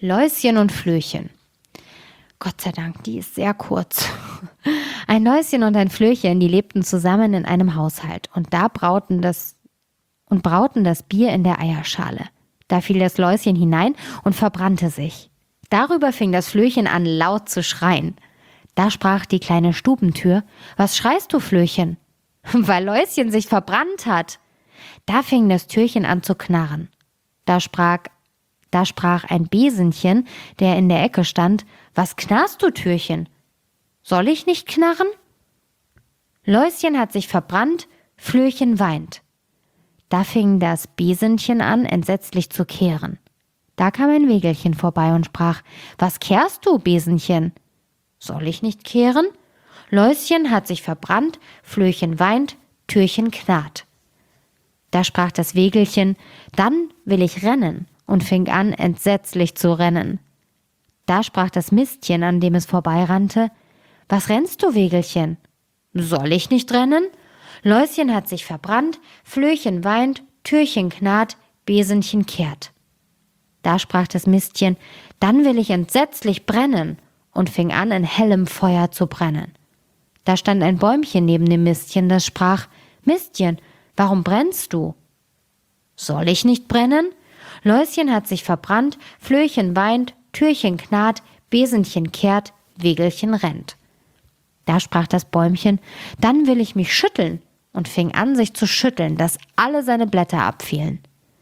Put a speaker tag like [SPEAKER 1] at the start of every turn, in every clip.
[SPEAKER 1] Läuschen und Flöchen. Gott sei Dank, die ist sehr kurz. Ein Läuschen und ein Flöchen, die lebten zusammen in einem Haushalt und brauten das Bier in der Eierschale. Da fiel das Läuschen hinein und verbrannte sich. Darüber fing das Flöchen an, laut zu schreien. Da sprach die kleine Stubentür: »Was schreist du, Flöchen?« »Weil Läuschen sich verbrannt hat.« Da fing das Türchen an zu knarren. Da sprach ein Besenchen, der in der Ecke stand: »Was knarrst du, Türchen?« »Soll ich nicht knarren?« Läuschen hat sich verbrannt, Flöchen weint. Da fing das Besenchen an, entsetzlich zu kehren. Da kam ein Wägelchen vorbei und sprach: »Was kehrst du, Besenchen?« »Soll ich nicht kehren?« Läuschen hat sich verbrannt, Flöchen weint, Türchen knarrt. Da sprach das Wägelchen: »Dann will ich rennen«, und fing an, entsetzlich zu rennen. Da sprach das Mistchen, an dem es vorbeirannte: »Was rennst du, Wägelchen?« »Soll ich nicht rennen?« Läuschen hat sich verbrannt, Flöchen weint, Türchen knarrt, Besenchen kehrt. Da sprach das Mistchen: »Dann will ich entsetzlich brennen«, und fing an, in hellem Feuer zu brennen. Da stand ein Bäumchen neben dem Mistchen, das sprach: »Mistchen, warum brennst du?« »Soll ich nicht brennen?« Läuschen hat sich verbrannt, Flöchen weint, Türchen knarrt, Besenchen kehrt, Wägelchen rennt. Da sprach das Bäumchen: »Dann will ich mich schütteln«, und fing an, sich zu schütteln, dass alle seine Blätter abfielen.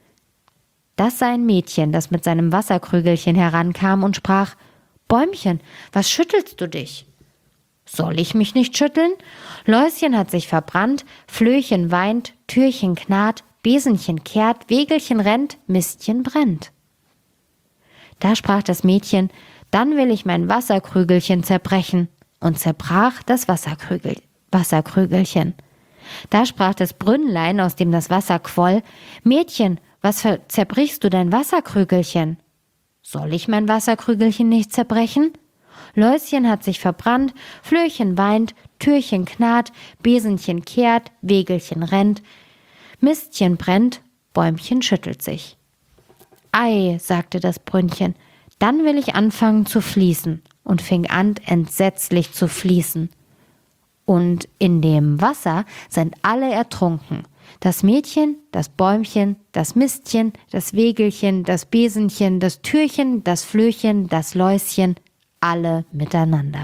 [SPEAKER 1] Das sah ein Mädchen, das mit seinem Wasserkrügelchen herankam und sprach: »Bäumchen, was schüttelst du dich?« »Soll ich mich nicht schütteln?« Läuschen hat sich verbrannt, Flöchen weint, Türchen knarrt, Besenchen kehrt, Wägelchen rennt, Mistchen brennt. Da sprach das Mädchen: »Dann will ich mein Wasserkrügelchen zerbrechen«, und zerbrach das Wasserkrügelchen. Da sprach das Brünnlein, aus dem das Wasser quoll: »Mädchen, was zerbrichst du dein Wasserkrügelchen?« »Soll ich mein Wasserkrügelchen nicht zerbrechen?« Läuschen hat sich verbrannt, Flöchen weint, Türchen knarrt, Besenchen kehrt, Wägelchen rennt, Mistchen brennt, Bäumchen schüttelt sich. »Ei«, sagte das Brünnchen, »dann will ich anfangen zu fließen«, und fing an, entsetzlich zu fließen. Und in dem Wasser sind alle ertrunken: das Mädchen, das Bäumchen, das Mistchen, das Wägelchen, das Besenchen, das Türchen, das Flöchen, das Läuschen, alle miteinander.